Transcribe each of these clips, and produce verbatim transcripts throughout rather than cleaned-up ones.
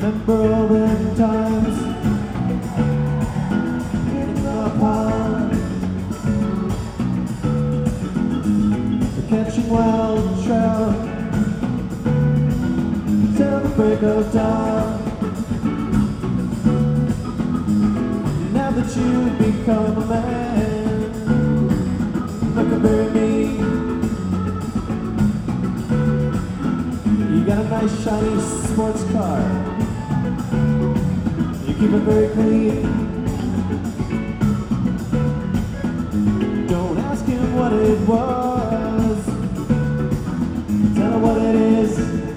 Remember all the times in the pond for catching wild trout till the break of dawn. Now that you've become a man, look and bury me. You got a nice shiny sports car. You keep it very clean. Don't ask him what it was. Tell him what it is.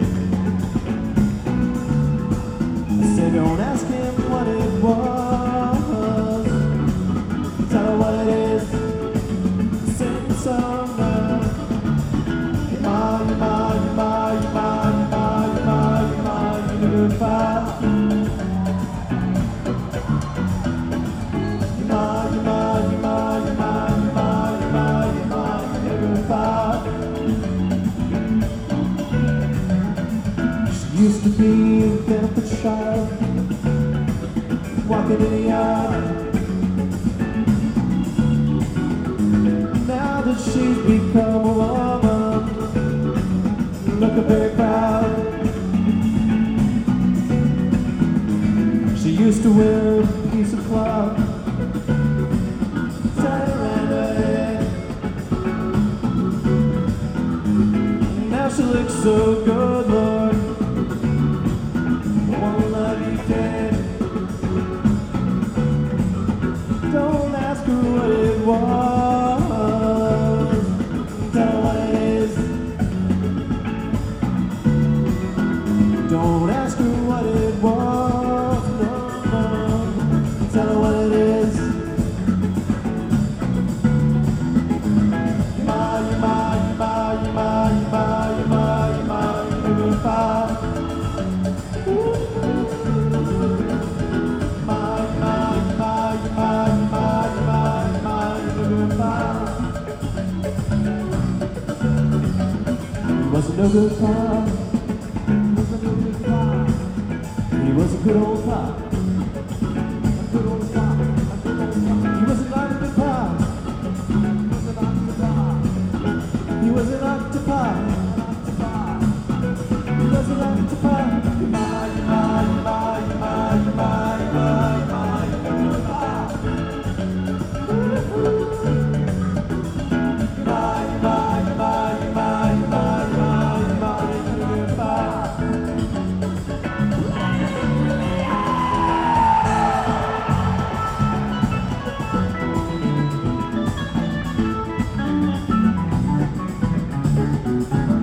I said don't ask him what it was. Tell him what it is. Sing the song now. Ma, ma, ma, ma, ma, ma, ma, you never fall. Ma, ma, ma, ma, ma, ma, ma, you never fall. She used to be a pampered child, walking in the yard. Now that she's become a woman, looking very proud. She used to wear a piece of cloth tied around her head. Now she looks so good, Lord, I won't love you dead. Don't ask her what it was. Tell her what it is. Don't ask her what it was, no, no. Tell her what it is. Ma, ma, ma, ma, ma, ma, ma, you fall. Ma, ma, ma, ma, ma, ma, ma, you fall. He was a no good pa. He was a good old pa. A good old pa. A good old pa. He was an octopus pa. He was an octopus. He was an octopus. My, my, my, my, my, my, my, good pa. My, my, my, my, my, my, my, good pa. Thank you.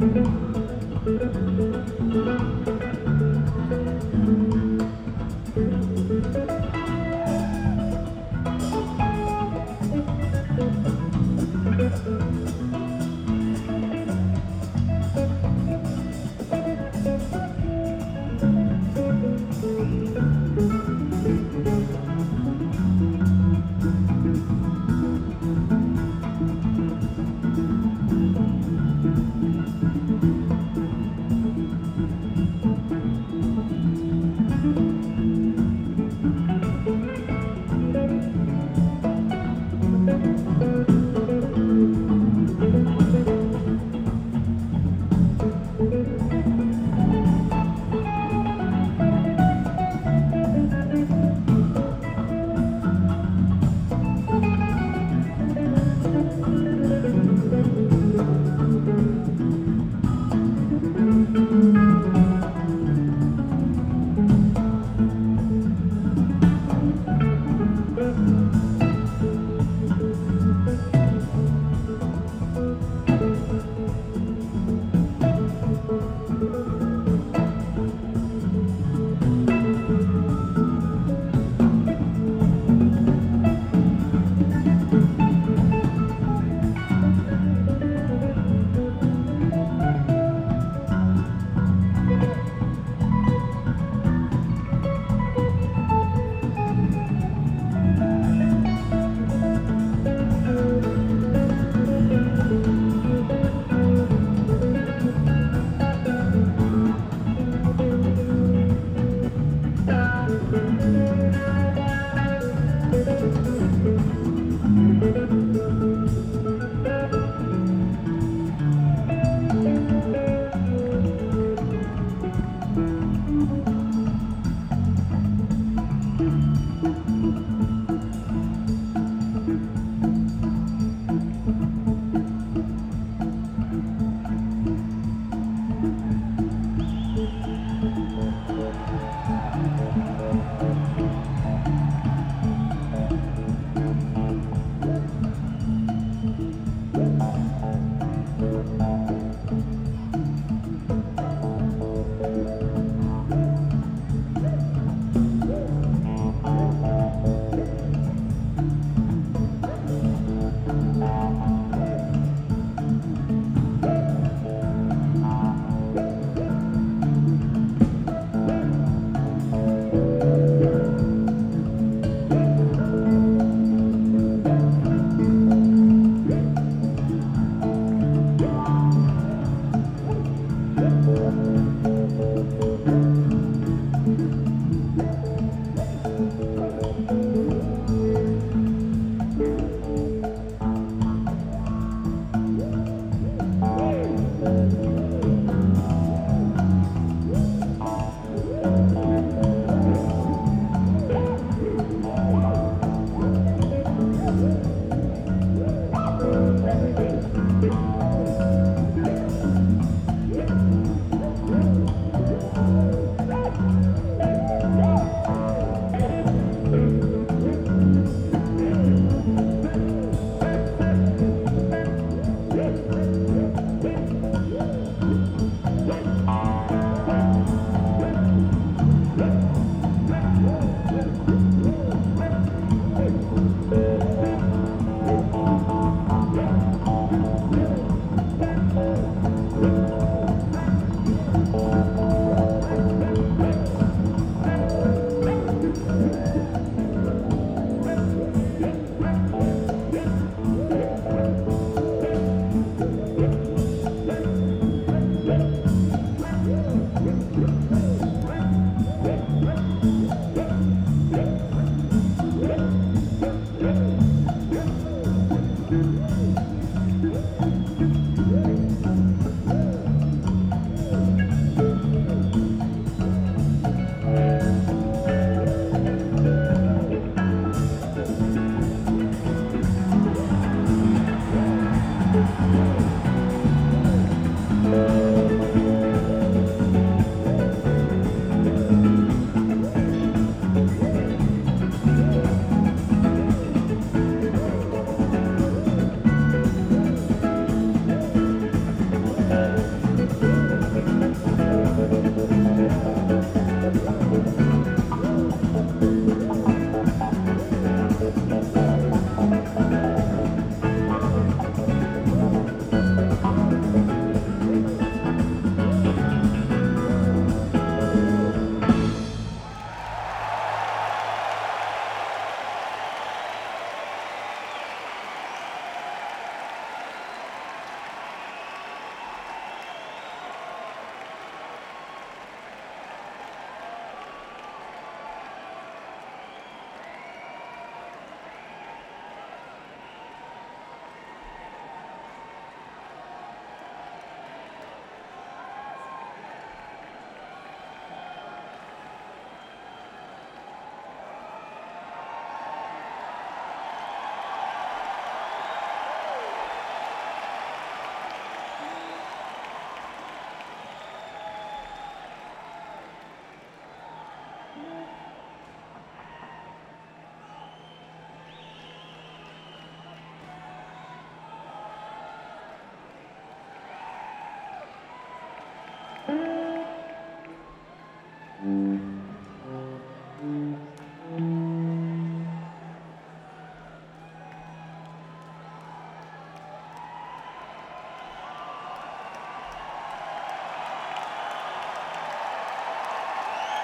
Thank